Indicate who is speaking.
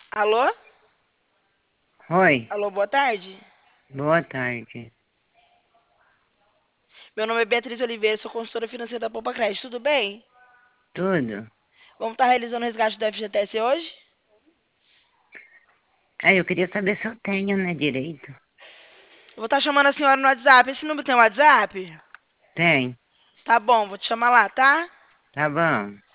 Speaker 1: Alô?
Speaker 2: Oi,
Speaker 1: Alô, boa tarde.
Speaker 2: boa tarde.
Speaker 1: Meu nome é Beatriz Oliveira, sou consultora financeira da Poupa Crédito, tudo bem?
Speaker 2: Tudo?
Speaker 1: Vamos estar realizando o resgate do FGTS hoje?
Speaker 2: Eu queria saber se eu tenho, né, direito.
Speaker 1: Eu vou estar chamando a senhora no WhatsApp. Esse número tem WhatsApp?
Speaker 2: Tem,
Speaker 1: Tá bom, vou te chamar lá, tá?
Speaker 2: tá bom.